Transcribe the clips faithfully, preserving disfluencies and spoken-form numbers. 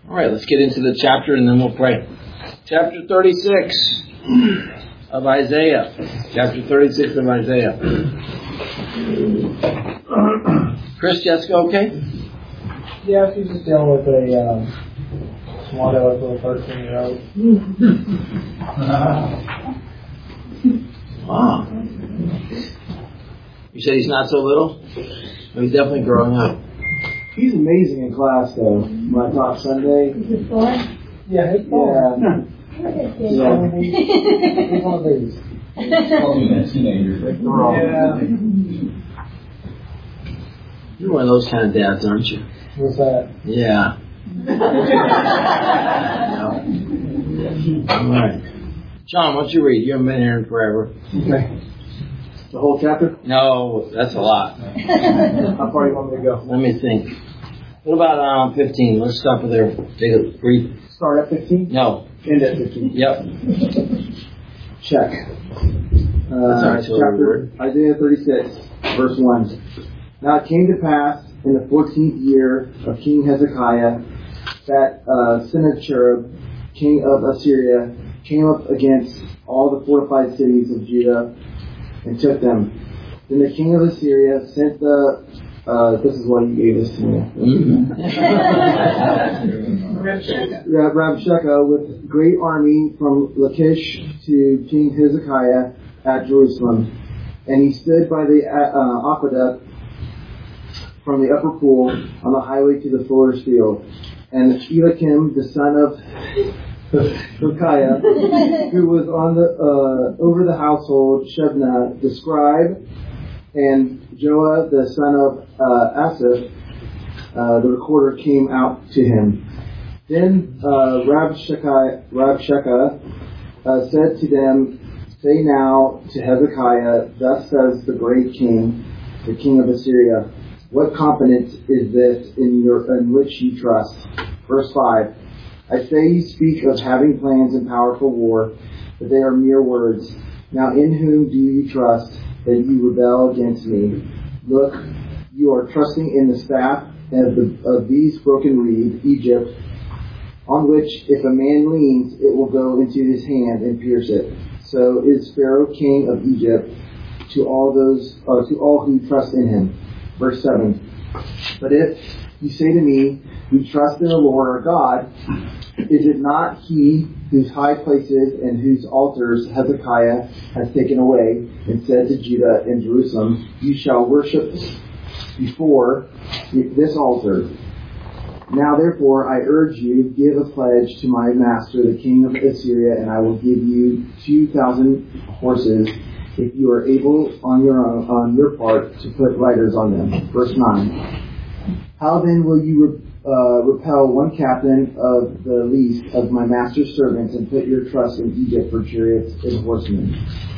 All right, let's get into the chapter and then we'll pray. Chapter thirty-six of Isaiah. Chapter thirty-six of Isaiah. Chris, Jessica, okay? Yeah, she's just dealing with a um, smart aleck little thirteen year old. Wow. You said he's not so little? Well, he's definitely growing up. He's amazing in class, though. When I taught Sunday. Is it four? Yeah, it's four. Yeah. Yeah. He's one of these. Teenagers. Yeah. You're one of those kind of dads, aren't you? What's that? Yeah. All right. John, why don't you read? You haven't been here in forever. Okay. The whole chapter? No, that's a lot. How far do you want me to go? Let me think. What about um, fifteen? Let's stop with there. Take a brief. Start at fifteen? No. End at fifteen. Yep. Check. Uh, That's chapter Isaiah thirty-six, verse one. Now it came to pass in the fourteenth year of King Hezekiah that uh, Sennacherib, king of Assyria, came up against all the fortified cities of Judah and took them. Then the king of Assyria sent the Uh, this is why you gave this to me. Rabshakeh with great army from Lachish to King Hezekiah at Jerusalem. And he stood by the uh, aqueduct from the upper pool on the highway to the fuller's field. And Eliakim, the son of Hilkiah, who was on the uh, over the household, Shebna, the scribe, and Joah, the son of uh, Asaph, uh, the recorder, came out to him. Then uh, Rabshakeh, Rabshakeh uh, said to them, "Say now to Hezekiah, thus says the great king, the king of Assyria, what confidence is this in your in which you trust?" Verse five. I say you speak of having plans and power for war, but they are mere words. Now in whom do you trust that you rebel against me? Look, you are trusting in the staff of, the, of these broken reeds, Egypt, on which if a man leans, it will go into his hand and pierce it. So is Pharaoh king of Egypt to all those, uh, to all who trust in him. Verse seven. But if you say to me, we trust in the Lord our God, is it not he whose high places and whose altars Hezekiah has taken away, and said to Judah and Jerusalem, you shall worship before this altar? Now therefore I urge you, give a pledge to my master the king of Assyria, and I will give you two thousand horses, if you are able on your own, on your part, to put riders on them. Verse nine. How then will you re- uh, repel one captain of the least of my master's servants, and put your trust in Egypt for chariots and horsemen?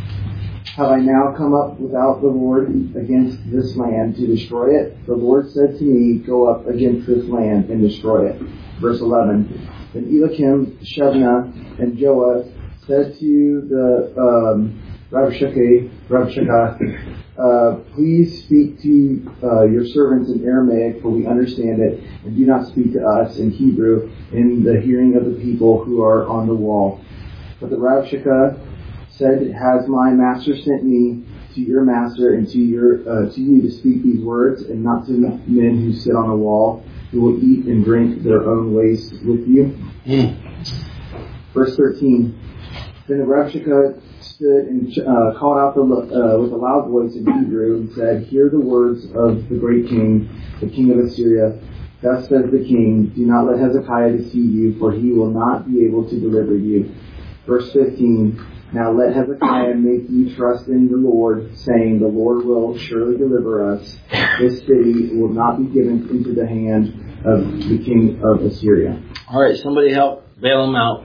Have I now come up without the Lord against this land to destroy it? The Lord said to me, go up against this land and destroy it. Verse eleven. Then Eliakim, Shebna, and Joah said to the um, Rabshakeh, Rabshakeh, uh, please speak to uh, your servants in Aramaic, for we understand it, and do not speak to us in Hebrew in the hearing of the people who are on the wall. But the Rabshakeh said, has my master sent me to your master and to your uh, to you to speak these words, and not to men who sit on a wall, who will eat and drink their own waste with you? Mm. Verse thirteen. Then the Rabshakeh stood and uh, called out the, uh, with a loud voice in Hebrew and said, hear the words of the great king, the king of Assyria. Thus says the king, do not let Hezekiah deceive you, for he will not be able to deliver you. Verse fifteen. Now let Hezekiah make you trust in the Lord, saying, the Lord will surely deliver us. This city will not be given into the hand of the king of Assyria. All right, somebody help bail him out.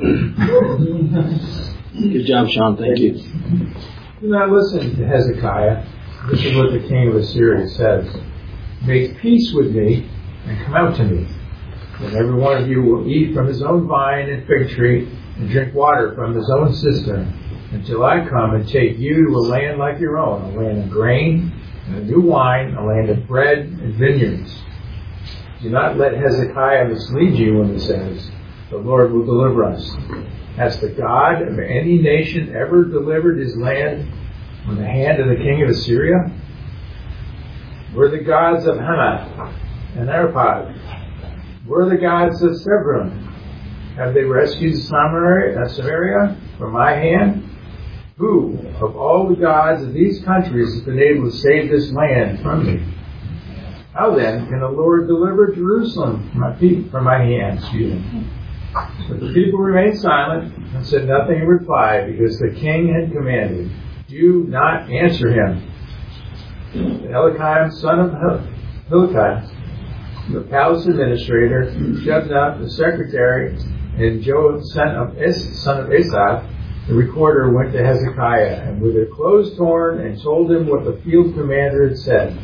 Good job, Sean. Thank you. Do not listen to Hezekiah. This is what the king of Assyria says. Make peace with me and come out to me. Then every one of you will eat from his own vine and fig tree and drink water from his own cistern, until I come and take you to a land like your own, a land of grain and a new wine, a land of bread and vineyards. Do not let Hezekiah mislead you when he says, the Lord will deliver us. Has the God of any nation ever delivered his land from the hand of the king of Assyria? Were the gods of Hamath and Arpad? Were the gods of Sebron? Have they rescued Samaria, Samaria from my hand? Who of all the gods of these countries has been able to save this land from me? How then can the Lord deliver Jerusalem from my feet, from my hand? Excuse me. But the people remained silent and said nothing in reply, because the king had commanded, do not answer him. Eliakim, son of Hilkiah, the palace administrator, Shebna, the secretary, and Joab, son of Es- son of Asaph, the recorder, went to Hezekiah, and with their clothes torn, and told him what the field commander had said.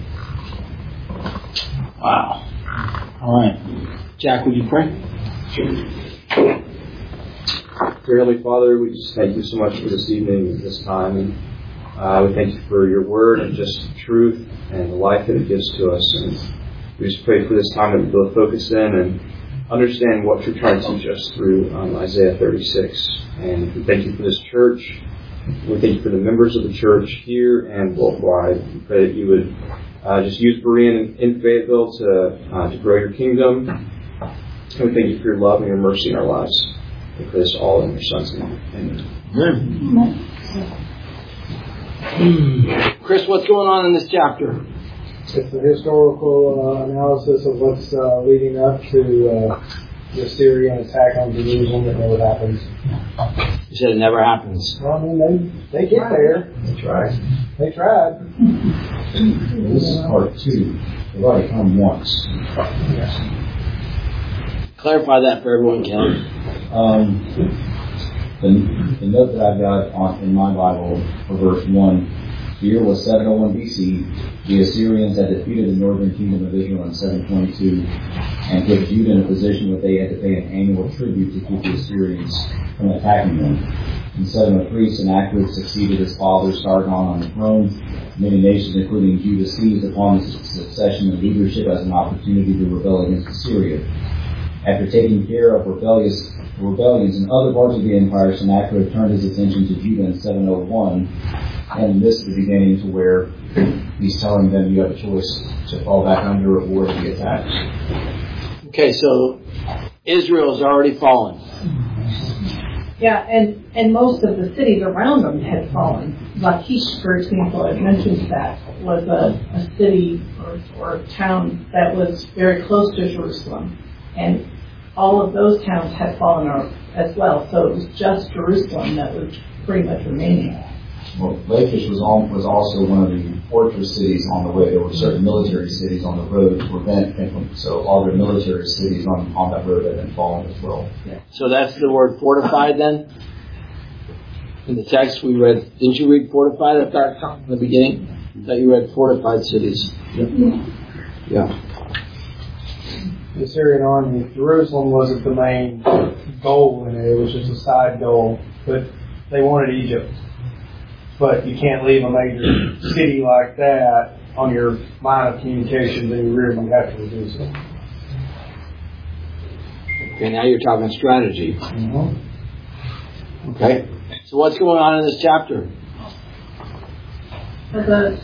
Wow. All right. Jack, would you pray? Dear Heavenly Father, we just thank you so much for this evening, this time, and uh, we thank you for your word and just truth and the life that it gives to us. And we just pray for this time that we'll focus in and understand what you're trying to teach us through um, Isaiah thirty-six. And we thank you for this church. We thank you for the members of the church here and worldwide. We pray that you would uh, just use Berean in Fayetteville to uh, to grow your kingdom. And we thank you for your love and your mercy in our lives. We pray this all in your Son's name. Amen. Amen. Chris, what's going on in this chapter? It's the historical uh, analysis of what's uh, leading up to uh, the Syrian attack on Jerusalem that never happens. You said it never happens. Well, I mean, they, they get there. They tried. They tried. This is part two. They've already come once. Clarify that for everyone, Kelly. Um, the, the note that I've got on, in my Bible for verse one, the year was seven oh one B C. The Assyrians had defeated the northern kingdom of Israel in seven twenty-two and put Judah in a position where they had to pay an annual tribute to keep the Assyrians from attacking them. In seven oh three, Sennacherib succeeded his father Sargon on the throne. Many nations, including Judah, seized upon the succession and leadership as an opportunity to rebel against Assyria. After taking care of rebellious rebellions in other parts of the empire, Sennacherib turned his attention to Judah in seven oh one, and this is the beginning to where he's telling them you have a choice to fall back under or to be attacked. Okay, so Israel's already fallen. Yeah, and, and most of the cities around them had fallen. Lachish, for example, it mentions that, was a, a city or, or a town that was very close to Jerusalem. And all of those towns had fallen as well. So it was just Jerusalem that was pretty much remaining. Well, Lachish was, all, was also one of the fortress cities on the way. There were certain military cities on the road to prevent them. So all their military cities on, on that road had been fallen as well. Yeah. So that's the word fortified then? In the text we read, didn't you read fortified at that in the beginning? I thought you read fortified cities. Yeah. Yeah. The Syrian army, Jerusalem wasn't the main goal in it. It was just a side goal. But they wanted Egypt. But you can't leave a major city like that on your line of communications in your rear. You have to reduce it. Okay, now you're talking strategy. Mm-hmm. Okay. So what's going on in this chapter? The,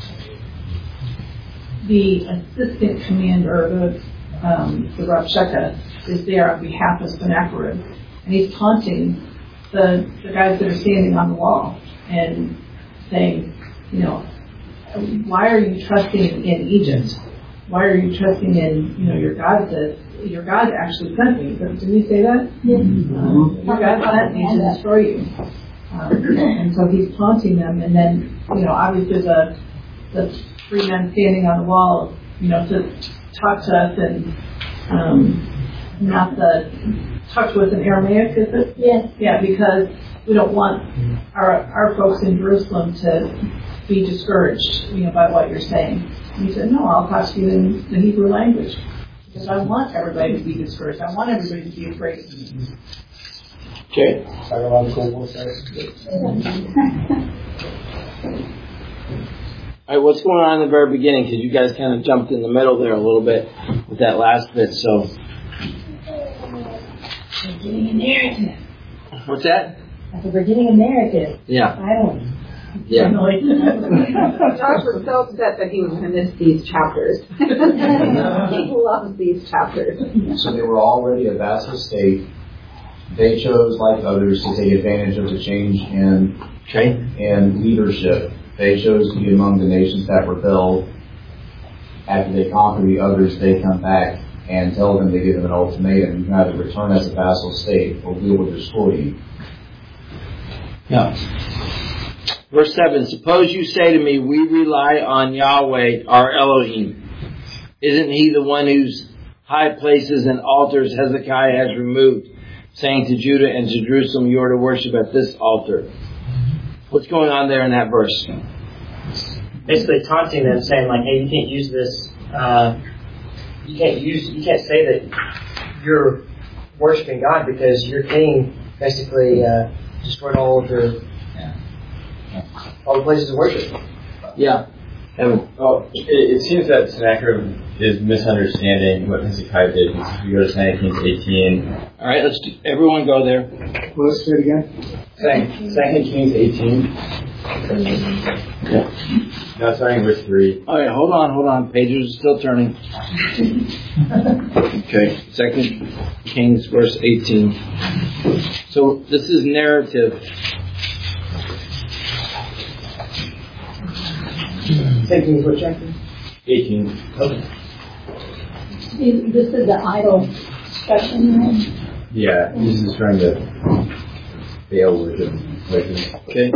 the assistant commander, the um, the Rabshakeh, is there on behalf of Sennacherib, and he's taunting the the guys that are standing on the wall and saying, you know, why are you trusting in Egypt? Why are you trusting in, you know, your God that your God actually sent me? Didn't he say that? Yes. Um, your God sent me to destroy you. Um, and so he's taunting them, and then, you know, obviously the the three men standing on the wall, you know, to talk to us and um, not the talk to us in Aramaic, is it? Yes. Yeah, because we don't want our our folks in Jerusalem to be discouraged, you know, by what you're saying. And he said, no, I'll talk to you in the Hebrew language, because I want everybody to be discouraged. I want everybody to be afraid. Okay. Psychological warfare. All right, what's going on in the very beginning? Because you guys kind of jumped in the middle there a little bit. with that last bit. So, We're getting a narrative. what's that? I said, we're getting a narrative. Yeah. Finally. Yeah. Josh was so upset that he was going to miss these chapters. He loves these chapters. So they were already a vassal state. They chose, like others, to take advantage of the change in, Okay. in leadership. They chose to be among the nations that rebelled. After they conquer the others, they come back and tell them, they give them an ultimatum. You can either return as a vassal state or we will destroy you. Yeah. Verse seven, suppose you say to me, we rely on Yahweh, our Elohim. Isn't he the one whose high places and altars Hezekiah has removed, saying to Judah and to Jerusalem, you are to worship at this altar? What's going on there in that verse? Basically taunting them, saying like, hey, you can't use this, uh, you can't use, you can't say that you're worshiping God because your king basically uh, destroyed all of your all the places of worship. Yeah. Evan. Oh, it, it seems that Sennacherib is misunderstanding what Hezekiah did. If you go to Second Kings eighteen. All right, let's do, everyone go there. Well, let's say it again. Second, Second Kings eighteen. Okay. No, starting verse three. All right, hold on, hold on. Pages are still turning. Okay, Second Kings, verse eighteen. So this is narrative. Taking what chapter? eighteen. Okay. This is the idol discussion, right? Yeah, he's just trying to fail worship. Okay.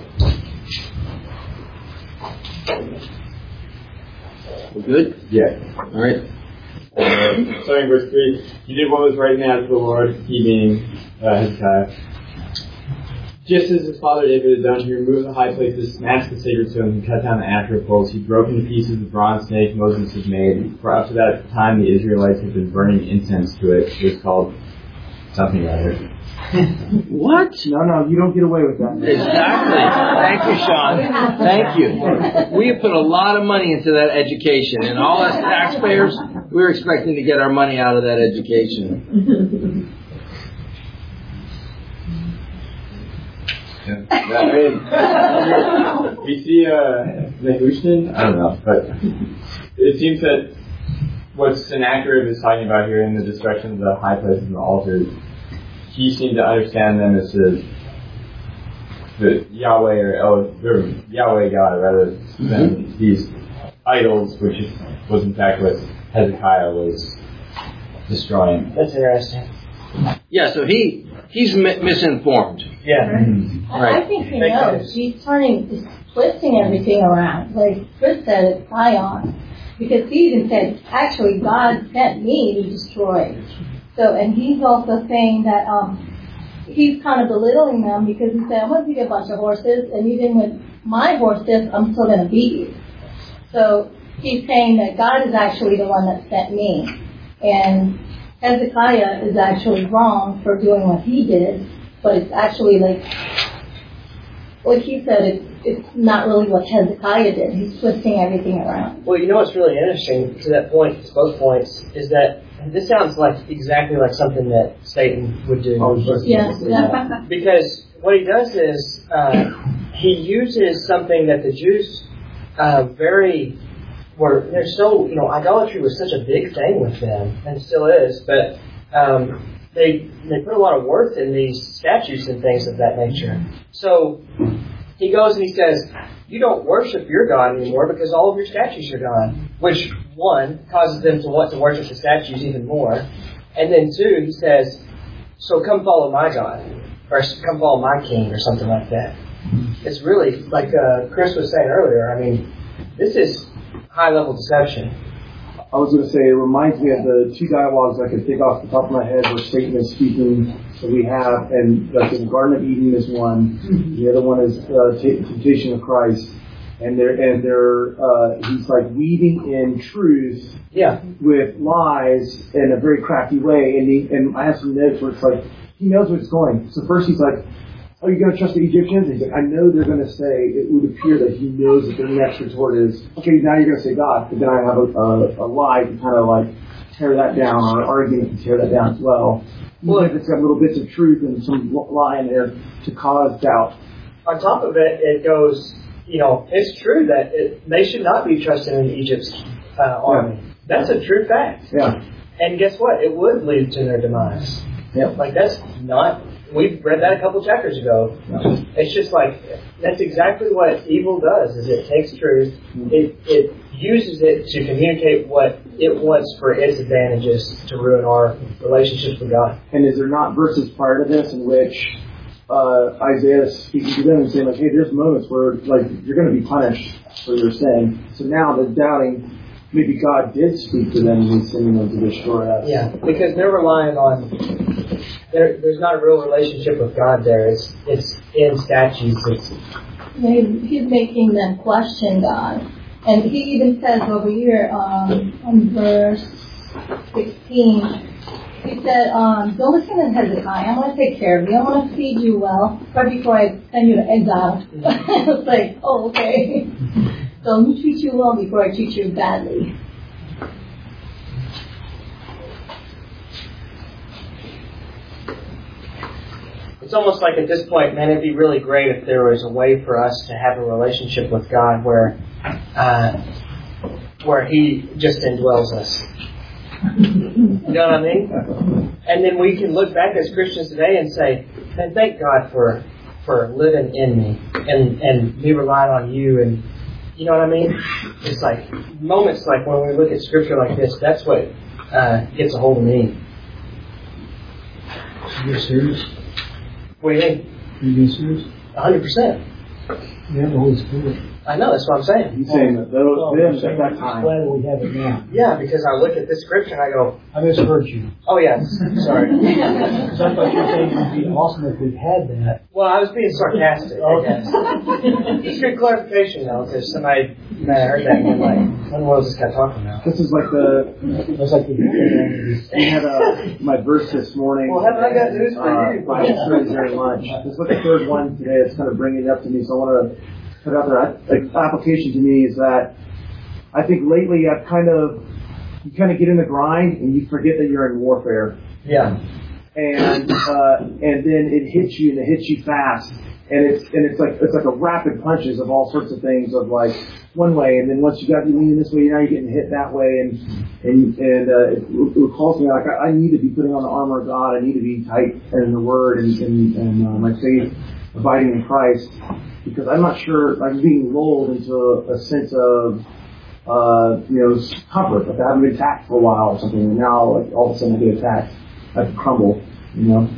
We're good? Yeah. All right. Uh, starting verse three. You did what was right in the eyes of the Lord, he being uh, Hezekiah. Just as his father David had done, he removed the high places, smashed the sacred stones, and cut down the Asherah poles. He broke into pieces the bronze snake Moses had made. For up to that time, the Israelites had been burning incense to it. It was called something or other. What? No, no, you don't get away with that. Exactly. Thank you, Sean. Thank you. We have put a lot of money into that education, and all us taxpayers, we're expecting to get our money out of that education. Yeah. I mean, we see uh, Nehushtan, I don't know, but it seems that what Sennacherib is talking about here in the destruction of the high places and the altars, he seemed to understand them as the, the Yahweh or, El, or Yahweh God rather than mm-hmm. these idols, which was in fact what Hezekiah was destroying. That's interesting. Yeah, so he he's mi- misinformed. Yeah. Mm-hmm. Right. I think he knows. He's turning, he's twisting everything around. Like Chris said, it's Zion. Because he even said, actually, God sent me to destroy. So, and he's also saying that um, he's kind of belittling them because he said, I'm going to give you a bunch of horses, and even with my horses, I'm still going to beat you. So he's saying that God is actually the one that sent me. And Hezekiah is actually wrong for doing what he did, but it's actually like, like he said, it's, it's not really what Hezekiah did. He's twisting everything around. Well, you know what's really interesting to that point, to both points, is that this sounds like exactly like something that Satan would do. Oh, yeah. Because what he does is uh, he uses something that the Jews uh, very were. They're so you know idolatry was such a big thing with them, and still is. But um, they they put a lot of worth in these statues and things of that nature. So he goes and he says, you don't worship your God anymore because all of your statues are gone. Which, one, causes them to want to worship the statues even more. And then, two, he says, so come follow my God. Or come follow my king or something like that. It's really, like uh, Chris was saying earlier, I mean, this is high-level deception. I was going to say, it reminds me of the two dialogues I could think off the top of my head where Satan is speaking that we have, and like in the Garden of Eden is one, mm-hmm. the other one is uh, t- Temptation of Christ, and they're and they're uh, he's like weaving in truth yeah. with lies in a very crafty way, and he, and I have some notes where it's like he knows where it's going. So first he's like, oh, you're going to trust the Egyptians? And he's like, I know they're going to say, it would appear that he knows that their next retort is, okay, now you're going to say God. But then I have a, a, a lie to kind of like tear that down, or an argument can tear that down as well. Well, if it's got little bits of truth and some lie in there to cause doubt. On top of it, it goes, you know, it's true that it, they should not be trusting in Egypt's uh, army. Yeah. That's a true fact. Yeah. And guess what? It would lead to their demise. Yeah. Like, that's not, we read that a couple chapters ago. Yeah. It's just like, that's exactly what evil does, is it takes truth, mm-hmm. it, it uses it to communicate what it wants for its advantages to ruin our relationships with God. And is there not verses prior to this in which uh, Isaiah is speaking to them and saying, like, hey, there's moments where, like, you're going to be punished for your sin. So now the doubting, maybe God did speak to them and he's sending them to destroy us. Yeah, because they're relying on, there, there's not a real relationship with God there. It's, it's in statutes. It's, He's making them question God. And he even says over here um, on verse sixteen, he said, um, don't listen to Hezekiah. I'm going to take care of you. I'm going to feed you well right before I send you to exile. It's like, oh, okay. So let me treat you well before I treat you badly. It's almost like at this point, man, it'd be really great if there was a way for us to have a relationship with God where uh, where He just indwells us. You know what I mean? And then we can look back as Christians today and say, man, thank God for for living in me and, and me relying on you. And you know what I mean? It's like moments like when we look at Scripture like this, that's what uh, gets a hold of me. Are you serious? What do you think? Are you being serious? A hundred percent. You have the Holy Spirit. I know, that's what I'm saying. He's saying that those Oh, them so at that time. glad we have it now. Yeah, because I look at this scripture and I go, I misheard you. oh yeah, sorry. Because I thought you were saying it would be awesome if we had that. Well, I was being sarcastic, I guess. It's good clarification though, because somebody might have heard that and been like, what was this guy talking about? This is like the, It was like we I had a, my verse this morning. Well, haven't I got news for uh, you? By study very much. This is the third one today. It's kind of bringing it up to me, so I want to put out there. Like, application to me is that I think lately I've kind of, you kind of get in the grind and you forget that you're in warfare. Yeah. And uh, and then it hits you and it hits you fast. And it's and it's like it's like a rapid punches of all sorts of things of like one way, and then once you got you leaning this way, now you're getting hit that way, and and and uh, it, it calls me like I, I need to be putting on the armor of God. I need to be tight in the Word and and, and uh, my faith, abiding in Christ, because I'm not sure I'm being lulled into a, a sense of uh, you know comfort. Like I haven't been attacked for a while or something, and now like all of a sudden I get attacked, I crumble, you know.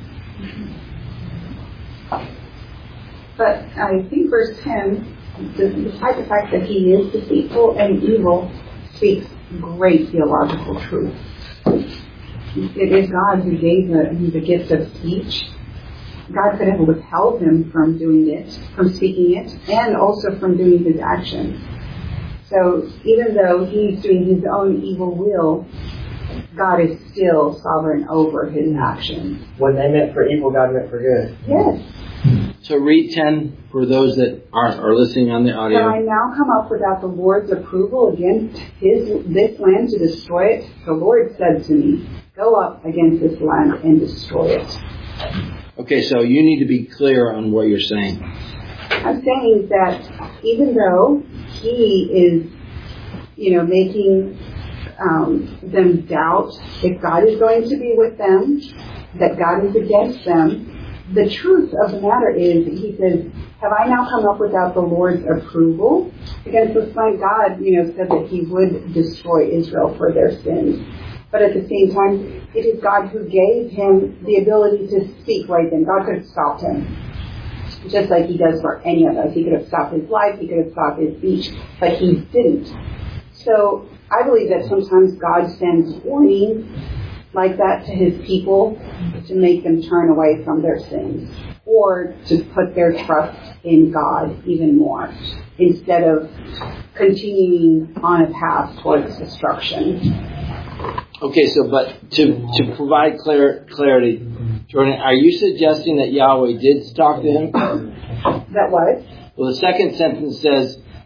But I think verse ten, despite the fact that he is deceitful and evil, speaks great theological truth. It is God who gave him the gift of speech. God could have withheld him from doing it, from speaking it, and also from doing his actions. So even though he's doing his own evil will, God is still sovereign over his actions. What they meant for evil, God meant for good. Yes. So read ten for those that aren't are listening on the audio. Shall I now come up without the Lord's approval against his this land to destroy it? The Lord said to me, go up against this land and destroy it. Okay, so you need to be clear on what you're saying. I'm saying that even though he is, you know, making um, them doubt if God is going to be with them, that God is against them, the truth of the matter is, he says, have I now come up without the Lord's approval against this land? God, you know, said that he would destroy Israel for their sins. But at the same time, it is God who gave him the ability to speak right then. God could have stopped him, just like he does for any of us. He could have stopped his life, he could have stopped his speech, but he didn't. So I believe that sometimes God sends warnings like that to his people to make them turn away from their sins, or to put their trust in God even more, instead of continuing on a path towards destruction. Okay, so but to to provide clear, clarity, Jordan, are you suggesting that Yahweh did talk to him? That what? Well, the second sentence says,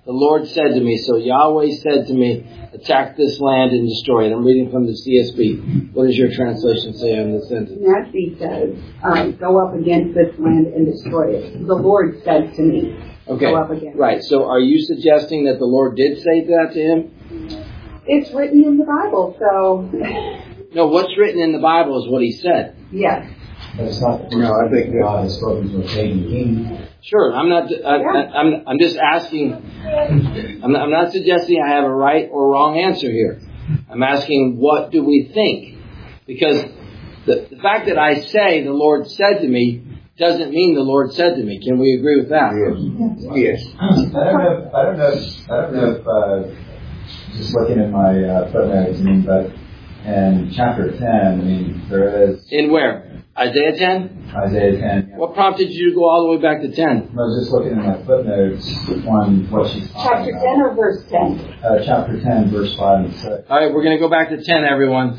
the Lord said to me. So Yahweh said to me, attack this land and destroy it. I'm reading from the C S B. What does your translation say on this sentence? N A S B says, um, go up against this land and destroy it. The Lord said to me, okay. Go up against right. it. So are you suggesting that the Lord did say that to him? It's written in the Bible, so... No, what's written in the Bible is what he said. Yes. But it's not the first no, I think God has spoken to a pagan king. Sure, I'm not. I, yeah. I, I'm. I'm just asking. I'm not, I'm not suggesting I have a right or wrong answer here. I'm asking, what do we think? Because the, the fact that I say the Lord said to me doesn't mean the Lord said to me. Can we agree with that? Yes. yes. I don't know. If, I don't know. If, I don't know if uh, just looking at my uh, footnotes. I mean, but in chapter ten, I mean, there is in where. Isaiah ten? Isaiah ten. Yeah. What prompted you to go all the way back to ten? I was just looking at my footnotes on what she's talking Chapter about. ten or verse ten? Uh, chapter ten, verse five and six. All right, we're going to go back to ten, everyone.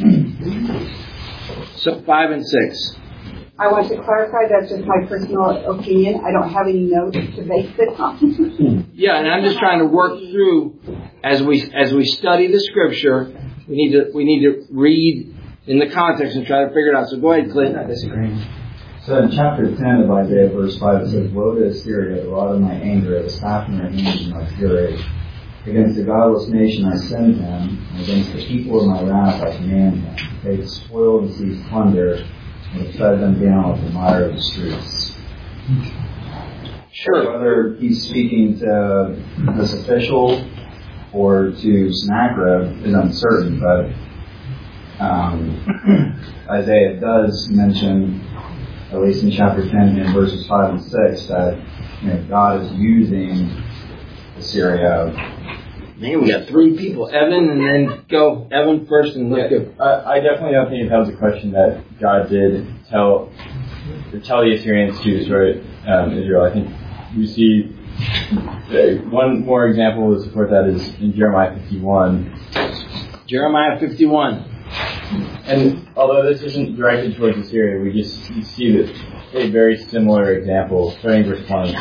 So five and six. I want to clarify that's just my personal opinion. I don't have any notes to base it on. Yeah, and I'm just trying to work through as we as we study the scripture. We need to we need to read in the context and try to figure it out. So go ahead, Clint. I disagree. So in chapter ten of Isaiah, verse five, it says, Woe to Assyria, the rod of my anger, the staff in their hands in my fury. Against the godless nation I send him, and against the people of my wrath I command him. They have spoiled and seized plunder, and have fed them down with the mire of the streets. Sure. Whether he's speaking to this official or to Sennacherib is uncertain, but Um, Isaiah does mention, at least in chapter ten, in verses five and six, that you know, God is using Assyria. Man, we got three people. Evan, and then go. Evan first, and let's yeah, go. I, I definitely don't think that was a question that God did tell tell the Assyrians to destroy um, Israel. I think we see uh, one more example to support that is in Jeremiah fifty-one. Jeremiah fifty-one. And although this isn't directed towards Assyria, we just you see that a very similar example, starting verse one.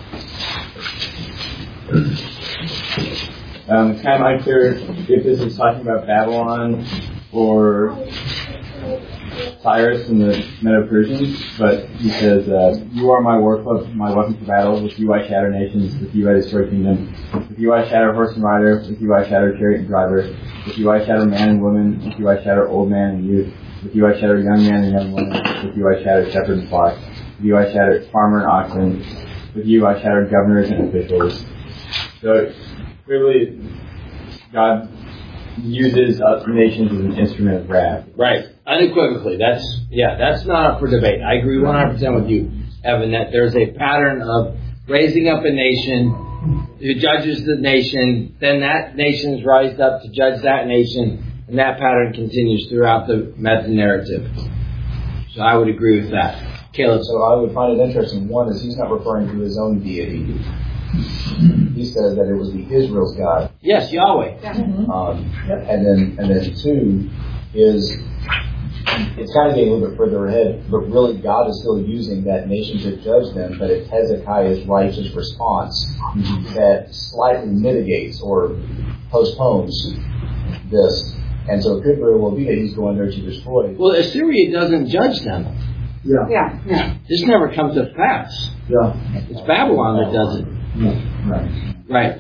Um, it's kind of unclear if this is talking about Babylon or Cyrus and the Medo-Persians, but he says, uh, you are my war club, my weapon for battle. With you I shatter nations, with you I destroy kingdoms. With you I shatter horse and rider, with you I shatter chariot and driver. With you I shatter man and woman, with you I shatter old man and youth. With you I shatter young man and young woman, with you I shatter shepherd and flock. With you I shatter farmer and oxen. With you I shatter governors and officials. So clearly, God uses other nations as an instrument of wrath. Right. Unequivocally. That's, yeah, that's not up for debate. I agree one hundred percent with you, Evan, that there's a pattern of raising up a nation who judges the nation, then that nation is raised up to judge that nation, and that pattern continues throughout the meta-narrative. So I would agree with that. Caleb. So I would find it interesting. One is he's not referring to his own deity. He says that it was the Israel's God. Yes, Yahweh. Um, and then, and then two is it's kind of getting a little bit further ahead, but really God is still using that nation to judge them. But it's Hezekiah's righteous response mm-hmm. that slightly mitigates or postpones this, and so it could very well be that he's going there to destroy. Well, Assyria doesn't judge them. Yeah. Yeah. Yeah. This never comes to pass. Yeah. It's Babylon that does it. Yeah. Right. Right.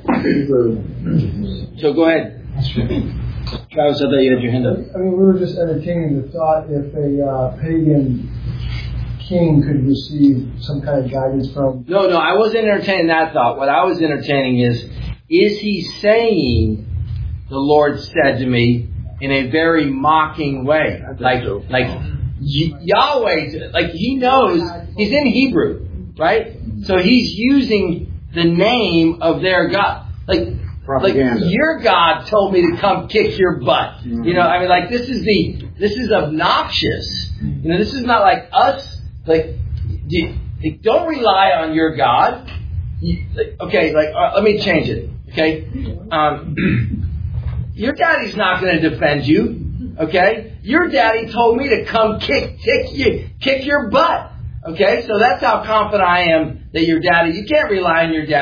So go ahead. Travis, I thought you had your hand up. I mean, we were just entertaining the thought if a uh, pagan king could receive some kind of guidance from... No, no, I wasn't entertaining that thought. What I was entertaining is, is he saying, the Lord said to me, in a very mocking way? Like, so. like Yahweh, like he knows, he's in Hebrew, right? So he's using the name of their God. Like, Propaganda. Like your God told me to come kick your butt. Mm-hmm. You know, I mean, like this is the this is obnoxious. You know, this is not like us. Like, you, like don't rely on your God. You, like, okay, like uh, let me change it. Okay, um, your daddy's not going to defend you. Okay, your daddy told me to come kick kick you kick your butt. Okay, so that's how confident I am that your daddy. You can't rely on your daddy.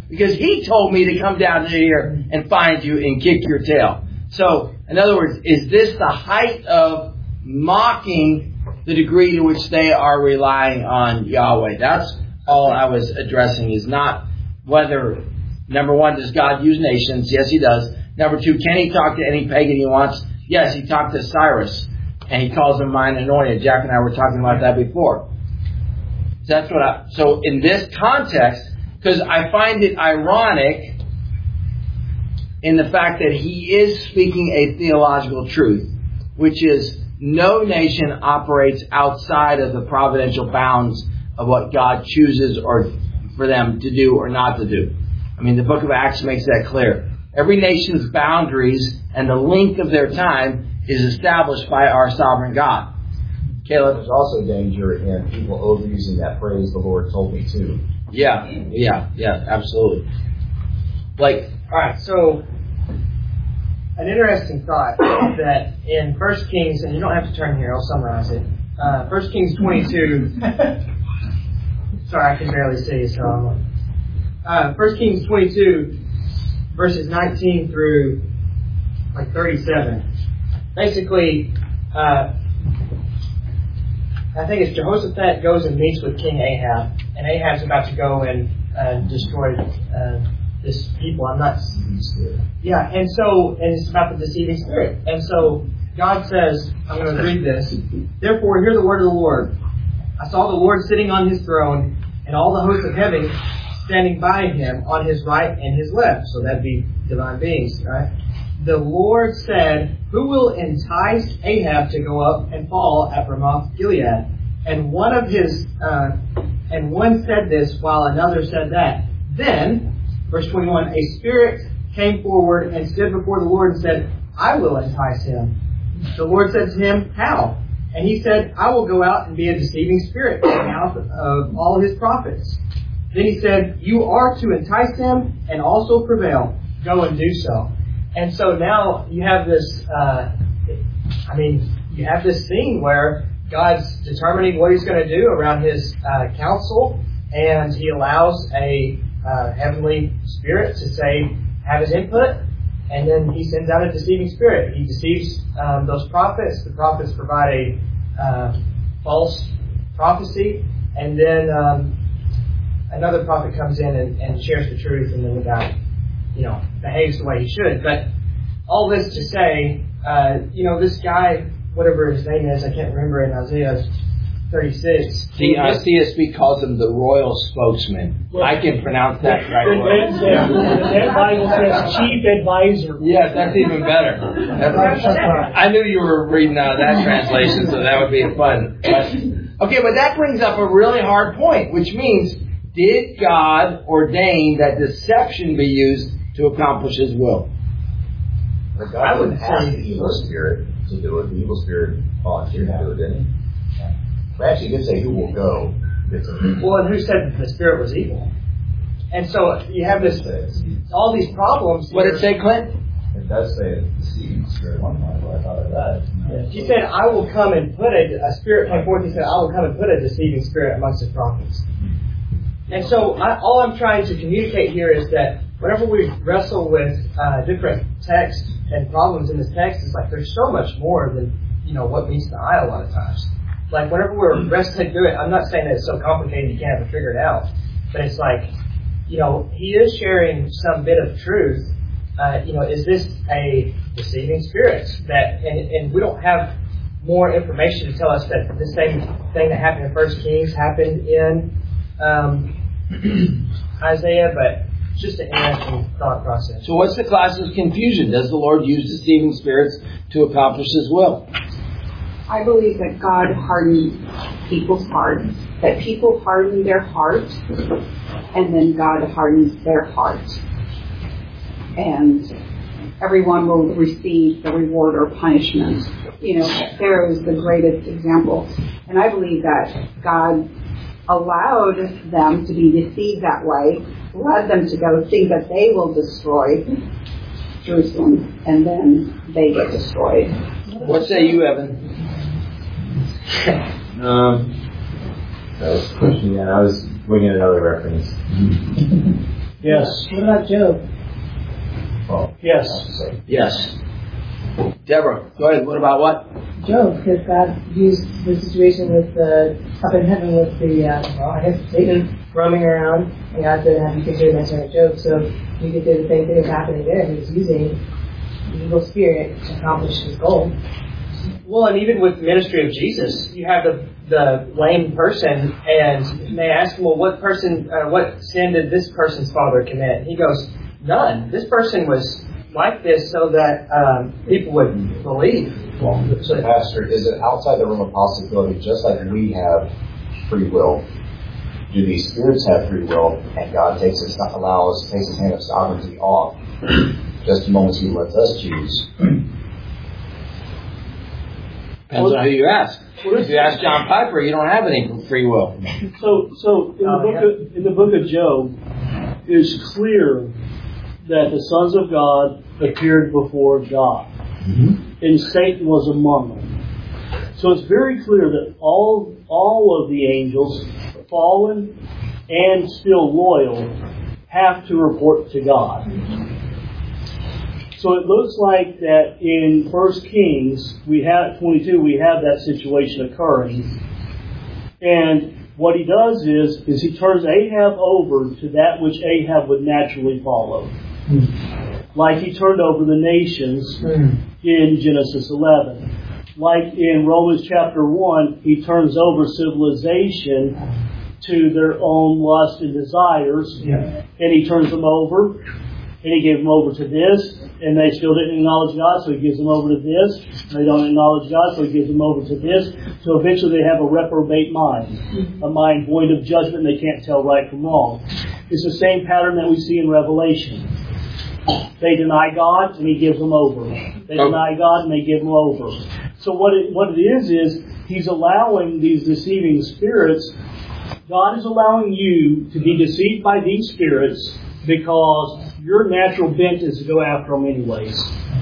because he told me to come down here and find you and kick your tail. So, in other words, is this the height of mocking the degree to which they are relying on Yahweh? That's all I was addressing, is not whether, number one, does God use nations? Yes, he does. Number two, can he talk to any pagan he wants? Yes, he talked to Cyrus, and he calls him mine anointed. Jack and I were talking about that before. That's what I, so in this context, because I find it ironic in the fact that he is speaking a theological truth, which is no nation operates outside of the providential bounds of what God chooses or for them to do or not to do. I mean, the book of Acts makes that clear. Every nation's boundaries and the length of their time is established by our sovereign God. Caleb? There's also danger in people overusing that phrase, the Lord told me to. Yeah, yeah, yeah, absolutely. Like, all right, so an interesting thought that in First Kings, and you don't have to turn here, I'll summarize it. Uh, First Kings twenty-two. Sorry, I can barely see, so I'm uh, First Kings twenty-two, verses nineteen through like thirty-seven. Basically, uh, I think it's Jehoshaphat goes and meets with King Ahab, and Ahab's about to go and uh, destroy uh, this people. I'm not. Yeah, and so and it's about the deceiving spirit, and so God says, I'm going to read this. Therefore, hear the word of the Lord. I saw the Lord sitting on his throne, and all the hosts of heaven standing by him on his right and his left. So that'd be divine beings, right? The Lord said, who will entice Ahab to go up and fall at Ramoth Gilead? And one of his, uh, and one said this while another said that. Then, verse twenty-one, a spirit came forward and stood before the Lord and said, I will entice him. The Lord said to him, how? And he said, I will go out and be a deceiving spirit in the mouth of all his prophets. Then he said, you are to entice him and also prevail. Go and do so. And so now you have this, uh, I mean, you have this scene where God's determining what he's going to do around his uh, counsel, and he allows a uh, heavenly spirit to say, have his input, and then he sends out a deceiving spirit. He deceives um, those prophets. The prophets provide a uh, false prophecy, and then um, another prophet comes in and, and shares the truth, and then the guy, you know, behaves the way he should. But all this to say, uh, you know, this guy, whatever his name is, I can't remember in Isaiah thirty-six. The uh, C S B calls him the royal spokesman. Well, I can pronounce that right away. That Bible says chief advisor. Yes, that's even better. That's, I knew you were reading out of that translation, so that would be fun. But, okay, but that brings up a really hard point, which means, did God ordain that deception be used to accomplish his will? But God wouldn't ask the evil spirit to do it. The evil spirit volunteered to do it, didn't he? But actually, he did say who will go. Well, and who said that the spirit was evil? And so you have this, all these problems. What did it say, Clint? It does say the deceiving spirit. One time, I thought of that. He said, I will come and put a, a spirit came forth. He said, I will come and put a deceiving spirit amongst the prophets. And so I, all I'm trying to communicate here is that whenever we wrestle with uh, different texts and problems in this text, it's like there's so much more than, you know, what meets the eye a lot of times. Like whenever we're wrestling through it, I'm not saying that it's so complicated you can't have it figured out, but it's like, you know, he is sharing some bit of truth. Uh, you know, is this a deceiving spirit? That and, and we don't have more information to tell us that the same thing that happened in First Kings happened in um, Isaiah, but it's just an interesting thought process. So what's the cause of confusion? Does the Lord use deceiving spirits to accomplish his will? I believe that God hardens people's hearts, that people harden their heart, and then God hardens their heart. And everyone will receive the reward or punishment. You know, Pharaoh is the greatest example. And I believe that God allowed them to be deceived that way, led them to go think that they will destroy Jerusalem, and then they get destroyed. What say you, Evan? um, that was a question. Yeah, I was winging another reference. Yes. What about Job? Yes. Yes. Deborah, go ahead. What about what? Job, because God used the situation with the up in heaven with the uh, well, I guess Satan roaming around, and God said, "Have you considered my servant Job?" So you could say the same thing is happening there. He was using the evil spirit to accomplish his goal. Well, and even with the ministry of Jesus, you have the the lame person, and they ask him, "Well, what person, uh, what sin did this person's father commit?" He goes, "None. This person was like this so that um, people would believe." Well, so Pastor, is it outside the realm of possibility, just like we have free will? Do these spirits have free will, and God takes his allows takes his hand of sovereignty off just the moments he lets us choose? Depends on who you ask. If you ask John Piper, you don't have any free will. So, so in the book of, in the book of Job, it's clear that the sons of God appeared before God, mm-hmm. and Satan was among them. So it's very clear that all all of the angels, fallen and still loyal, have to report to God. So it looks like that in First Kings, we have twenty-two, we have that situation occurring. And what he does is, is he turns Ahab over to that which Ahab would naturally follow. Mm. Like he turned over the nations mm. in Genesis eleven. Like in Romans chapter one, he turns over civilization to their own lust and desires. Yeah. And he turns them over. And he gave them over to this, and they still didn't acknowledge God, so he gives them over to this. They don't acknowledge God, so he gives them over to this. So eventually they have a reprobate mind, a mind void of judgment, and they can't tell right from wrong. It's the same pattern that we see in Revelation. They deny God, and he gives them over. They deny God, and they give them over. So what it, what it is, is he's allowing these deceiving spirits. God is allowing you to be deceived by these spirits because your natural bent is to go after them anyways.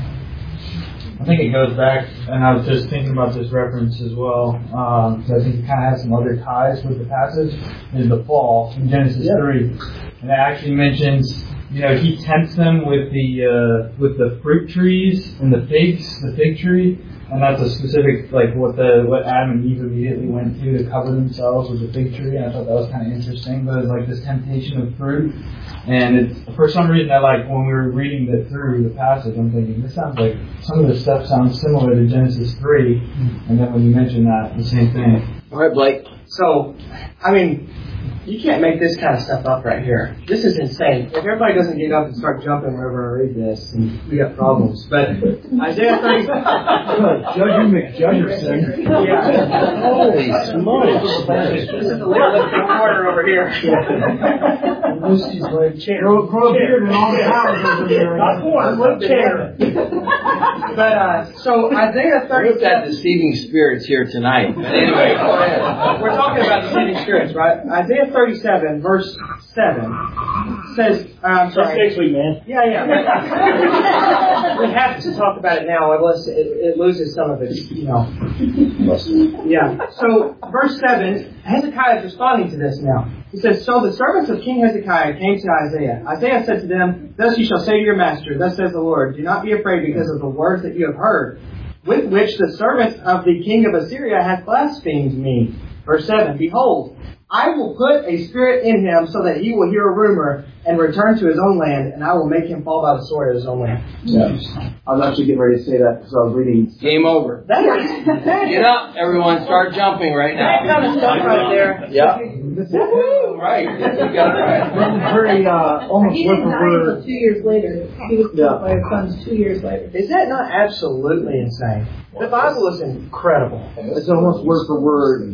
I think it goes back, and I was just thinking about this reference as well, um, because I think it kind of has some other ties with the passage, is the fall in Genesis yeah. three. And it actually mentions, you know, he tempts them with the uh, with the fruit trees and the figs, the fig tree. And that's a specific, like, what the what Adam and Eve immediately went to to cover themselves with the fig tree. And I thought that was kind of interesting. But it was like this temptation of fruit. And it, for some reason, I like when we were reading it through the passage, I'm thinking, this sounds like, some of this stuff sounds similar to Genesis three. And then when you mention that, the same thing. All right, Blake. So, I mean, you can't make this kind of stuff up right here. This is insane. If everybody doesn't get up and start jumping whenever I read this, and we got problems. But Isaiah thirty... Judge McJudgerson. Yeah. Holy smokes. This is a little lifting corner over here. Lucy's like, grow, grow a beard and all the hours over there. Not one, one chair. But, uh, so Isaiah thirty... We've got deceiving spirits here tonight. But anyway, go ahead. We're talking about deceiving spirits, right? Isaiah thirty-seven, verse seven, says, uh, I'm sorry. That's next week, man. Yeah, yeah. We have to talk about it now, unless it, it loses some of its, you know. Yeah. So, verse seven, Hezekiah is responding to this now. He says, So the servants of King Hezekiah came to Isaiah. Isaiah said to them, Thus you shall say to your master, Thus says the Lord, Do not be afraid because of the words that you have heard, with which the servants of the king of Assyria hath blasphemed me. Verse seven, Behold, I will put a spirit in him so that he will hear a rumor and return to his own land, and I will make him fall by the sword of his own land. Yeah. I was actually getting ready to say that because I was reading. Game over. That is, that Get up, everyone. Start jumping right now. That kind of stuff right there. Yeah. Woo, right. You got it right. Very, uh, almost he word didn't for die word. until two years later. He was killed Yeah. by his sons two years later. Is that not absolutely insane? The Bible is incredible. It's almost word for word.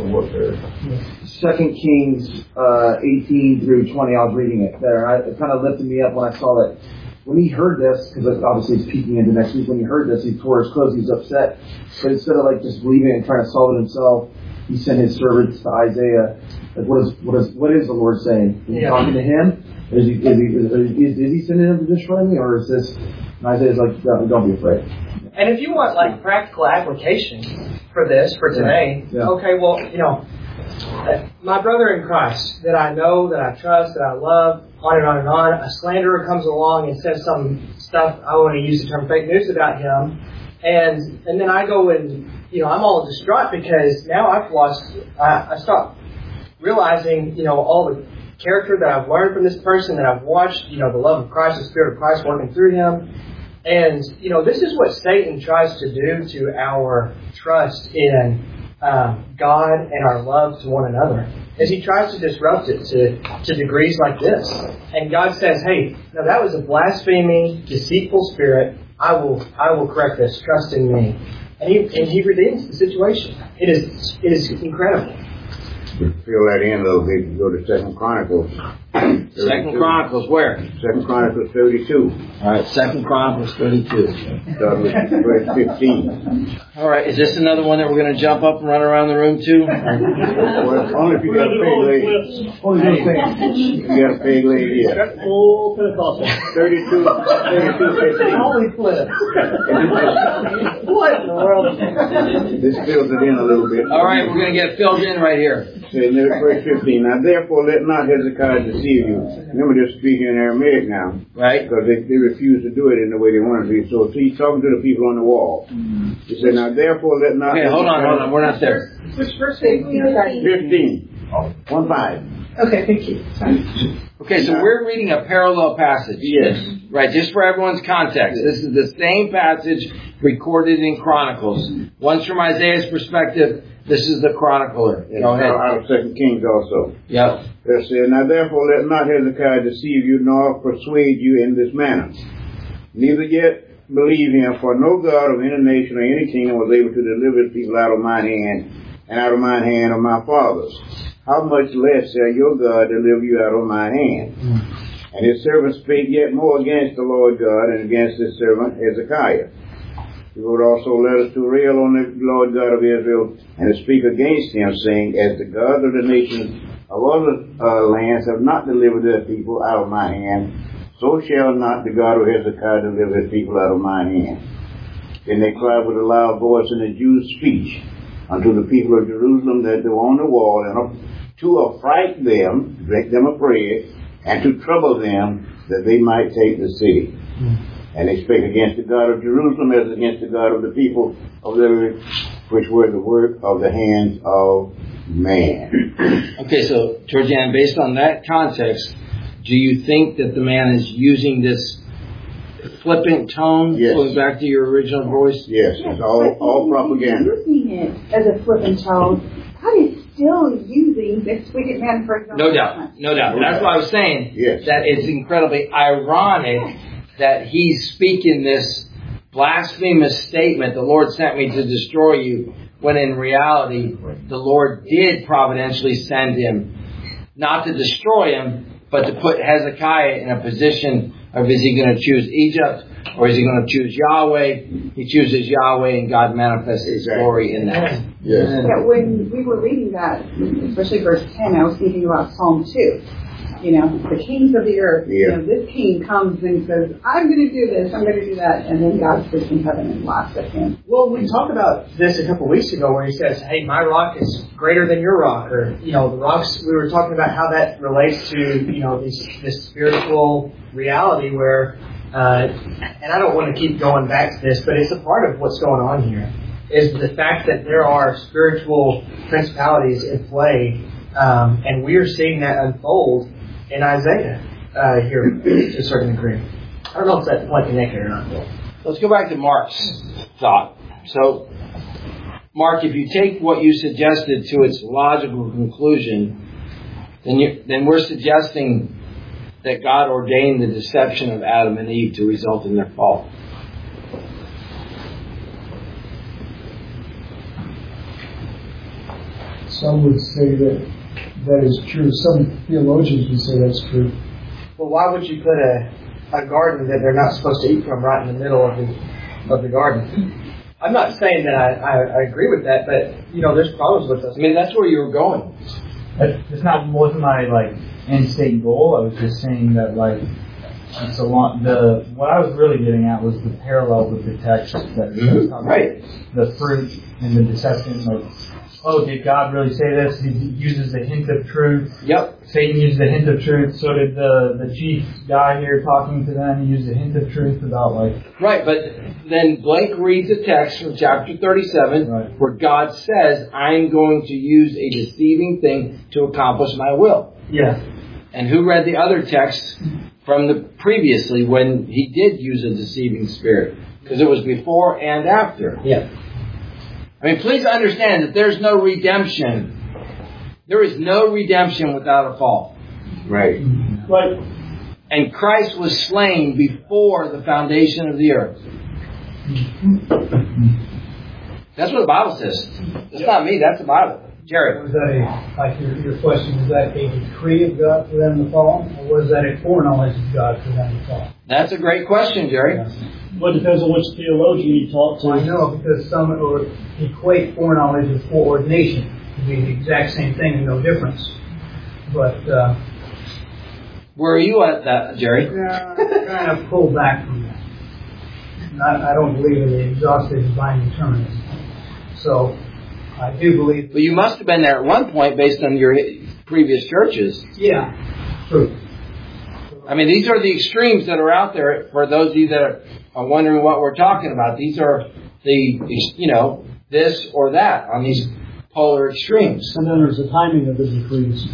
Second Kings uh, eighteen through twenty. I was reading it there. I, it kind of lifted me up when I saw that. When he heard this, because obviously it's peeking into next week. When he heard this, he tore his clothes. He was upset. But instead of like just leaving and trying to solve it himself, he sent his servants to Isaiah. Like, what is what is what is the Lord saying? Is he Yeah. talking to him? Is he is he is, is, is he sending him to destroy me, or is this? And Isaiah's like, don't, don't be afraid. And if you want like practical application for this for today, Yeah. Yeah. okay, well, you know, my brother in Christ that I know, that I trust, that I love, on and on and on, a slanderer comes along and says some stuff, I want to use the term fake news about him, and and then I go and, you know, I'm all distraught because now I've lost, I, I stopped realizing, you know, all the character that I've learned from this person, that I've watched, you know, the love of Christ, the Spirit of Christ working through him. And, you know, this is what Satan tries to do to our trust in um, God and our love to one another, is he tries to disrupt it to, to degrees like this. And God says, hey, now that was a blaspheming, deceitful spirit. I will I will correct this. Trust in me. And he, and he redeems the situation. It is it is incredible. To fill that in a little bit, you go to Second Chronicles. Second Chronicles, where? Second Chronicles thirty-two. All right, Second Chronicles thirty-two. Start with verse fifteen. All right, is this another one that we're going to jump up and run around the room to? Well, only if you got a pig lady. You got a pig lady, yeah. Full Pentecostal. thirty-two, thirty-two, fifteen. Holy flip. What in the world? This fills it in a little bit. All right, we're going to get filled in right here. Say in verse fifteen, now therefore let not Hezekiah deceive you. Remember, they're speaking in Aramaic now. Right. Because they, they refuse to do it in the way they want to do. So he's talking to the people on the wall. He said, now therefore let not... Okay, hold on, hold on. We're not there. Which verse fifteen? One five. Okay, thank you. Okay, so we're reading a parallel passage. Yes. Right, just for everyone's context. This is the same passage recorded in Chronicles. One's from Isaiah's perspective. This is the chronicler. Yes, Go ahead. out of Second Kings also. Yep. It says, now therefore let not Hezekiah deceive you, nor persuade you in this manner. Neither yet believe him, for no God of any nation or any kingdom was able to deliver his people out of mine hand, and out of mine hand of my fathers. How much less shall your God deliver you out of my hand? Mm. And his servant spake yet more against the Lord God and against his servant Hezekiah. He wrote also letters to rail on the Lord God of Israel and to speak against him, saying, as the gods of the nations of other uh, lands have not delivered their people out of my hand, so shall not the God of Hezekiah deliver his people out of mine hand. Then they cried with a loud voice in the Jews' speech unto the people of Jerusalem that they were on the wall, and to affright them, make them afraid, and to trouble them, that they might take the city. Mm. And they spake against the God of Jerusalem as against the God of the people of the earth, which were the work of the hands of man. Okay, so Georgiana, based on that context, do you think that the man is using this flippant tone? Yes. Going back to your original voice? Yes, it's all, all propaganda. Using it as a flippant tone, God is still using this wicked man for his own No doubt, no doubt. No That's doubt. why I was saying yes. that it's incredibly ironic that he's speaking this blasphemous statement, the Lord sent me to destroy you, when in reality, the Lord did providentially send him, not to destroy him, but to put Hezekiah in a position of, is he going to choose Egypt, or is he going to choose Yahweh? He chooses Yahweh, and God manifests his exactly. glory in that. Yes. Yeah, when we were reading that, especially verse ten, I was thinking about Psalm two. You know, the kings of the earth, yeah. you know, this king comes and says, I'm going to do this, I'm going to do that, and then God sits in heaven and laughs at him. Well, we talked about this a couple of weeks ago where he says, hey, my rock is greater than your rock. Or, you know, the rocks, we were talking about how that relates to, you know, this, this spiritual reality where, uh, and I don't want to keep going back to this, but it's a part of what's going on here, is the fact that there are spiritual principalities in play, um, and we are seeing that unfold in Isaiah uh, here to a certain degree. I don't know if that's point connected or not. Let's go back to Mark's thought. So, Mark, if you take what you suggested to its logical conclusion, then you, then we're suggesting that God ordained the deception of Adam and Eve to result in their fall. Some would say that that is true. Some theologians would say that's true. Well, why would you put a, a garden that they're not supposed to eat from right in the middle of the of the garden? I'm not saying that I, I, I agree with that, but you know, there's problems with us. I mean, that's where you were going. It's not wasn't my like end state goal. I was just saying that like it's a lot. The what I was really getting at was the parallel with the text that mm-hmm. right, the fruit and the deception of oh, did God really say this? He uses the hint of truth. Yep. Satan used the hint of truth. So did the, the chief guy here talking to them. He used the hint of truth about like... Right, but then Blake reads a text from chapter thirty-seven right. where God says, I'm going to use a deceiving thing to accomplish my will. Yeah. And who read the other text from the previously when he did use a deceiving spirit? Because it was before and after. Yeah. I mean, please understand that there's no redemption. There is no redemption without a fall. Right. Right. And Christ was slain before the foundation of the earth. That's what the Bible says. It's not me, that's the Bible. Jerry. Was that a, like your, your question, was that a decree of God for them to fall? Or was that a foreknowledge of God for them to fall? That's a great question, Jerry. Yeah. Well, it depends on which theologian you talk to. Well, I know, because some or equate foreknowledge with foreordination to be the exact same thing and no difference. But uh, where are you at that, Jerry? Yeah, I kind of pulled back from that. Not, I don't believe in the exhaustive divine determinism. So I do believe. But you must have been there at one point based on your previous churches. Yeah, true. I mean, these are the extremes that are out there for those of you that are, are wondering what we're talking about. These are the, you know, this or that on these polar extremes. And then there's the timing of the decrees.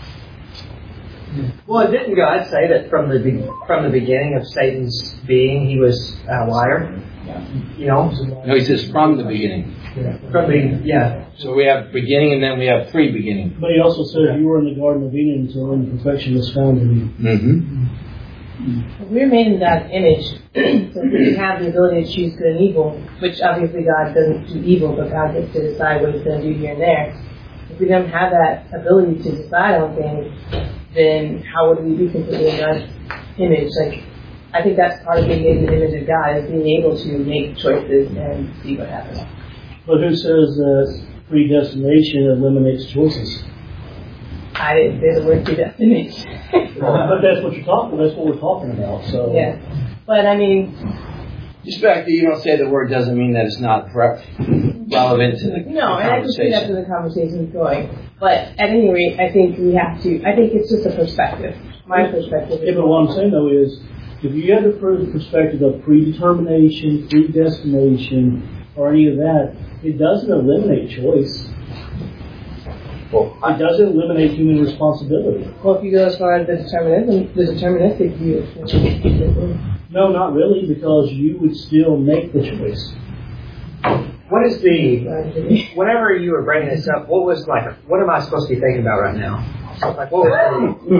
Well, didn't God say that from the be- from the beginning of Satan's being, he was a liar? You know? No, he says from the beginning. Yeah. From the, yeah. So we have beginning and then we have pre-beginning. But he also said you were in the Garden of Eden until imperfection was found in you. Mm-hmm. We're made in God's image, so we have the ability to choose good and evil, which obviously God doesn't do evil, but God gets to decide what He's going to do here and there. If we don't have that ability to decide on things, then how would we be completely in God's image? Like, I think that's part of being made in the image of God, is being able to make choices and see what happens. But who says that predestination eliminates choices? I didn't say the word predestination. But that's what you're talking. That's what we're talking about. So yeah, but I mean, just the fact that you don't say the word doesn't mean that it's not relevant to the no, and I can see that's where the conversation is going. But at any rate, I think we have to. I think it's just a perspective. My perspective. Yeah, but what I'm saying though is, if you have the perspective of predetermination, predestination, or any of that, it doesn't eliminate choice. Well, it doesn't eliminate human responsibility. Well, if you go as far as the determinism, the deterministic view. No, not really, because you would still make the choice. What is the, whenever you were bringing this up, what was like, what am I supposed to be thinking about right now? Like, what was the,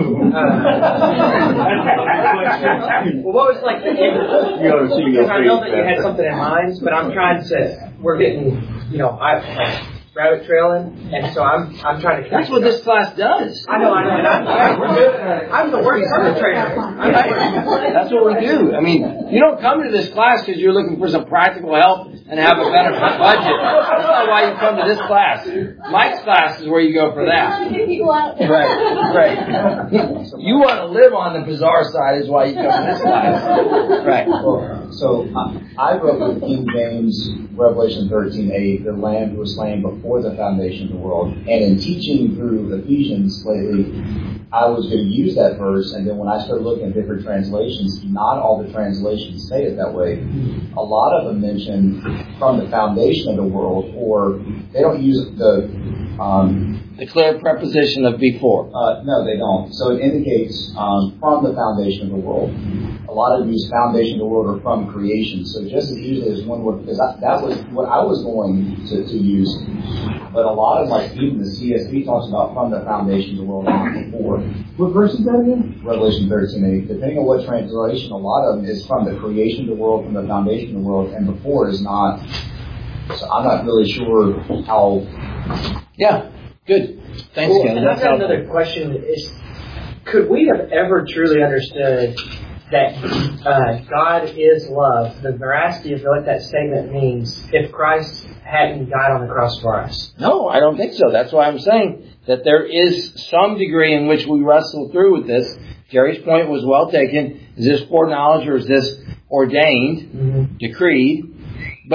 uh, well, what was like the image? Because I know that you had something in mind, but I'm trying to, we're getting, you know, I, like, rabbit trailing, and so I'm I'm trying to. That's what this class does. I know, I know. And I'm, I'm, we're good. I'm the worst perpetrator. That's what we do. I mean, you don't come to this class because you're looking for some practical help and have a better budget. That's not why you come to this class. Mike's class is where you go for that. Right, right. You want to live on the bizarre side is why you come to this class. Right. Well, so I, I grew up with King James, Revelation thirteen eight, the Lamb who was slain before the foundation of the world. And in teaching through Ephesians lately, I was going to use that verse, and then when I started looking at different translations, not all the translations say it that way. A lot of them mention from the foundation of the world, or they don't use the um, the clear preposition of before. Uh, no, they don't. So it indicates um, from the foundation of the world. A lot of them use foundation of the world or from creation. So just as usually as one word, because I, that was what I was going to, to use. But a lot of, like, even the C S B talks about from the foundation of the world and before. What verse is that again? Revelation thirteen eight. Depending on what translation, a lot of them is from the creation of the world, from the foundation of the world, and before is not. So I'm not really sure how. Yeah, good. Thanks, well, Ken. And I've got another question. Is, could we have ever truly understood that uh, God is love, the veracity of what that statement means, if Christ hadn't died on the cross for us? No, I don't think so. That's why I'm saying that there is some degree in which we wrestle through with this. Jerry's point was well taken. Is this foreknowledge or is this ordained, mm-hmm. decreed? But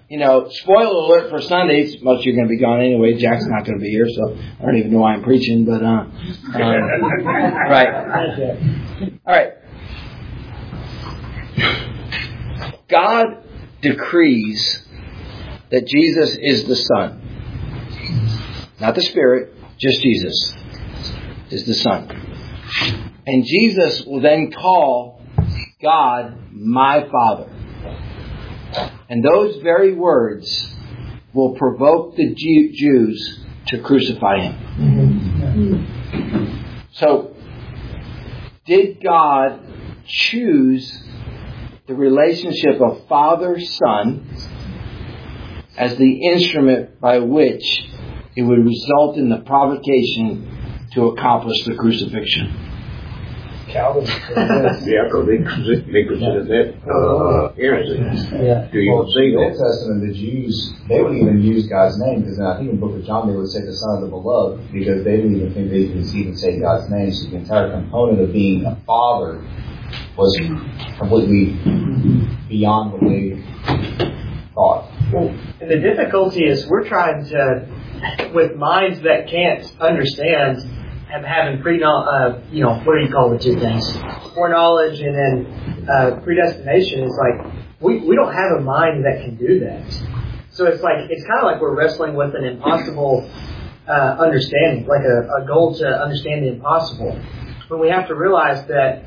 you know, spoiler alert for Sundays. Most of you are going to be gone anyway. Jack's not going to be here, so I don't even know why I'm preaching. But uh, um, right, all right. God decrees that Jesus is the Son, not the Spirit, just Jesus is the Son, and Jesus will then call God my Father. And those very words will provoke the Jew- Jews to crucify Him. Mm-hmm. So, did God choose the relationship of Father-Son as the instrument by which it would result in the provocation to accomplish the crucifixion? Calvin. Yeah, because they, they consider that uh, heresy. Yeah. Do you well, see in the that? Old Testament, the Jews, they would even use God's name, because I think in the book of John they would say the Son of the Beloved, because they didn't even think they could even say God's name. So the entire component of being a father was completely beyond what they thought. Well, and the difficulty is we're trying to, with minds that can't understand, and having pre, uh, you know, what do you call the two things? Foreknowledge and then uh, predestination is like, we, we don't have a mind that can do that. So it's like, it's kind of like we're wrestling with an impossible uh, understanding, like a, a goal to understand the impossible. When we have to realize that,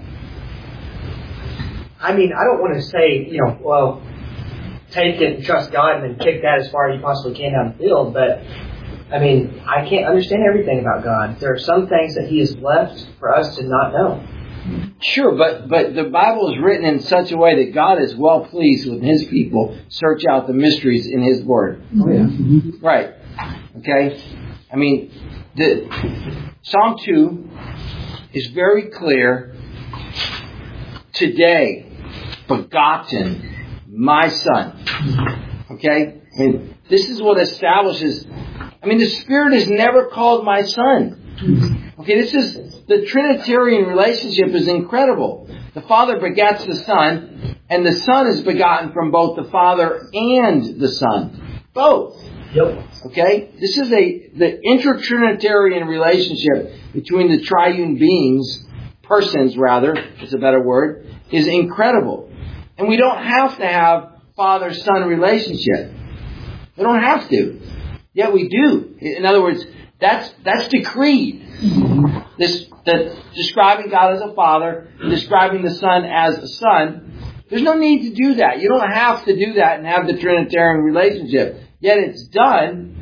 I mean, I don't want to say, you know, well, take it and trust God and then kick that as far as you possibly can down the field, but I mean, I can't understand everything about God. There are some things that He has left for us to not know. Sure, but, but the Bible is written in such a way that God is well pleased when His people search out the mysteries in His Word. Oh, yeah. Mm-hmm. Right. Okay? I mean, the Psalm two is very clear. Today, begotten, my Son. Okay? I mean, this is what establishes... I mean, the Spirit is never called my Son. Okay, this is, the Trinitarian relationship is incredible. The Father begets the Son, and the Son is begotten from both the Father and the Son. Both. Yep. Okay? This is a, the inter-Trinitarian relationship between the triune beings, persons rather, is a better word, is incredible. And we don't have to have Father-Son relationship. We don't have to. Yeah, we do. In other words, that's that's decreed. This the describing God as a father, describing the Son as a son. There's no need to do that. You don't have to do that and have the Trinitarian relationship. Yet it's done.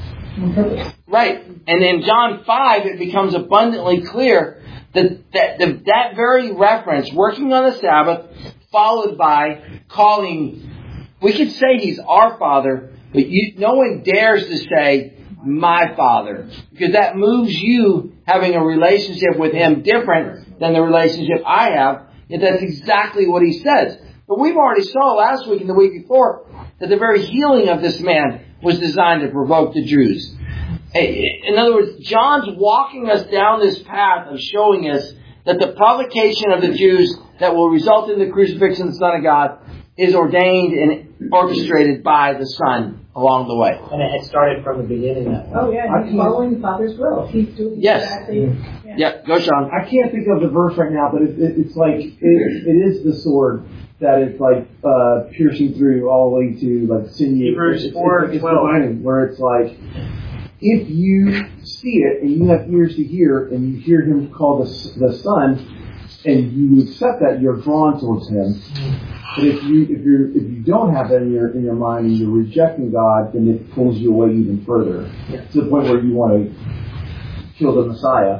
Right. And in John five, it becomes abundantly clear that that, that, that very reference, working on the Sabbath, followed by calling, we could say He's our Father, but you, no one dares to say, my Father. Because that moves you having a relationship with Him different than the relationship I have. Yet that's exactly what He says. But we've already saw last week and the week before that the very healing of this man was designed to provoke the Jews. In other words, John's walking us down this path of showing us that the provocation of the Jews that will result in the crucifixion of the Son of God is ordained and orchestrated by the Son along the way. And it had started from the beginning. Oh yeah, he's following the Father's will. He's doing yes. exactly. Yeah. yeah, go Sean. I can't think of the verse right now, but it, it, it's like it, it is the sword that is like uh, piercing through all the way to like sinew. Hebrews four it's, it's, twelve. It's where it's like, if you see it and you have ears to hear, and you hear Him call the the Son, and you accept that, you're drawn towards Him. But if you if you if you don't have that in your in your mind and you're rejecting God, then it pulls you away even further yeah. to the point where you want to kill the Messiah.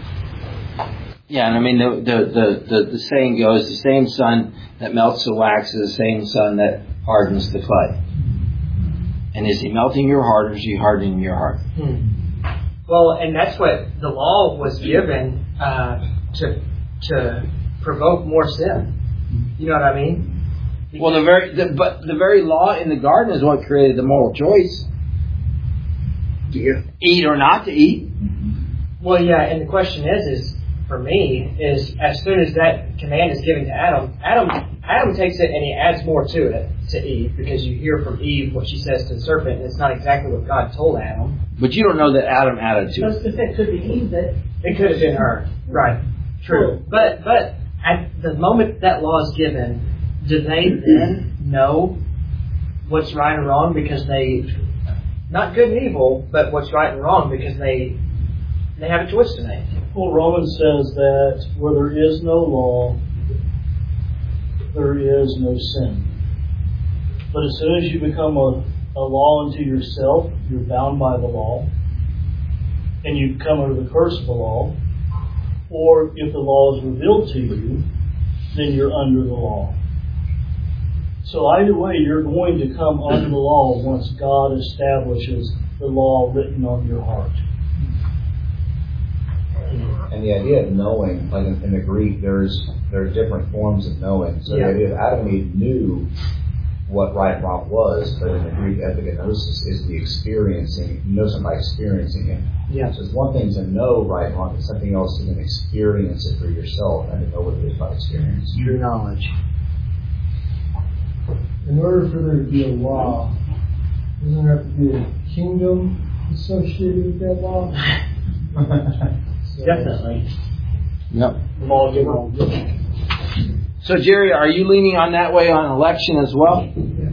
Yeah, and I mean the the, the the the saying goes: the same sun that melts the wax is the same sun that hardens the clay. And is He melting your heart, or is He hardening your heart? Hmm. Well, and that's what the law was given uh, to to provoke more sin. You know what I mean? Because well, the very the, but the very law in the garden is what created the moral choice. Yeah. Eat or not to eat. Well, yeah, and the question is, is for me is as soon as that command is given to Adam, Adam Adam takes it and he adds more to it to Eve, because you hear from Eve what she says to the serpent, and it's not exactly what God told Adam. But you don't know that Adam added to it. It could be Eve that. It could have been her. Right. True. But but at the moment that law is given, do they then know what's right and wrong because they, not good and evil, but what's right and wrong because they they have a choice to make? Well, Romans says that where there is no law, there is no sin. But as soon as you become a, a law unto yourself, you're bound by the law, and you come under the curse of the law. Or if the law is revealed to you, then you're under the law. So either way, you're going to come under the law once God establishes the law written on your heart. And the idea of knowing, like in, in the Greek, there's there are different forms of knowing. So Yeah. the idea of Adam and Eve knew what right and wrong was, but in the Greek, epigenosis is the experiencing. You know something by experiencing it. Yeah. So it's one thing to know right and wrong, but something else to then experience it for yourself and to know what it is by experience. True knowledge. In order for there to be a law, doesn't there have to be a kingdom associated with that law? So, Definitely. Yep. Law given. So, Jerry, are you leaning on that way on election as well? Yeah.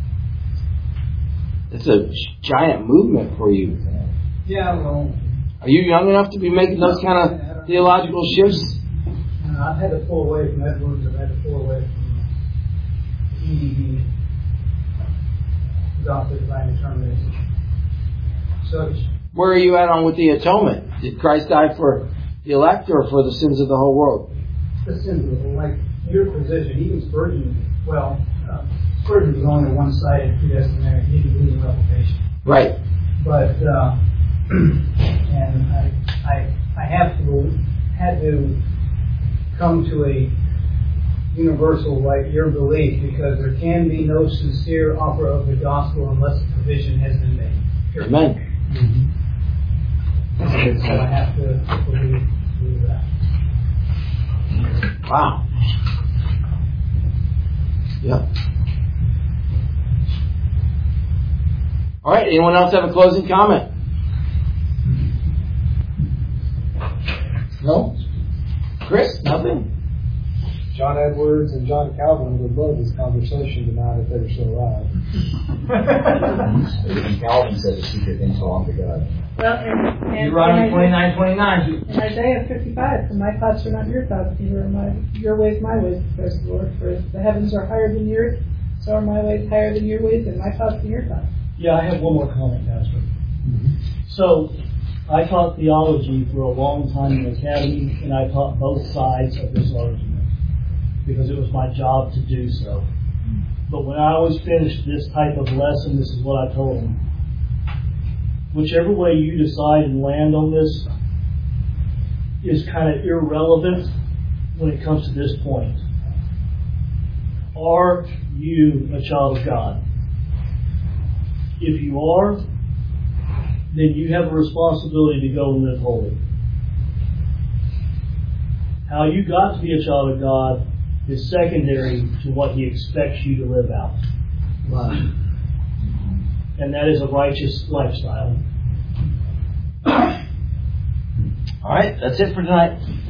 It's a giant movement for you. Yeah, well, Are you young enough to be making those kind of theological shifts? uh, I've had to pull away from Edwards. I've had to pull away from E D B, Gospel Divine Determinism. So it's, Where are you at on with the atonement? Did Christ die for the elect or for the sins of the whole world? the sins of the like your position, even Spurgeon, well, uh, Spurgeon was only one-sided predestinarian. He didn't believe in revocation. Right. But uh, and I, I, I have to had to come to a universal like your belief, because there can be no sincere offer of the gospel unless a provision has been made. Period. Amen. Mm-hmm. So I have to believe, believe that. Wow. Yeah. All right. Anyone else have a closing comment? No? Chris? Nothing? John Edwards and John Calvin would love this conversation tonight if they were still alive. And Calvin said the secret things belong to God. Well, and, and Deuteronomy and twenty-nine twenty-nine. In Isaiah fifty-five, for my thoughts are not your thoughts, neither are my, your ways my ways, declares the Lord. For as the heavens are higher than the earth, so are my ways higher than your ways, and my thoughts than your thoughts. Yeah, I have one more comment, Pastor. So, I taught theology for a long time in the academy, and I taught both sides of this argument because it was my job to do so. But when I always finished this type of lesson, this is what I told them. Whichever way you decide and land on this is kind of irrelevant when it comes to this point. Are you a child of God? If you are, then you have a responsibility to go and live holy. How you got to be a child of God is secondary to what He expects you to live out. And that is a righteous lifestyle. All right, that's it for tonight.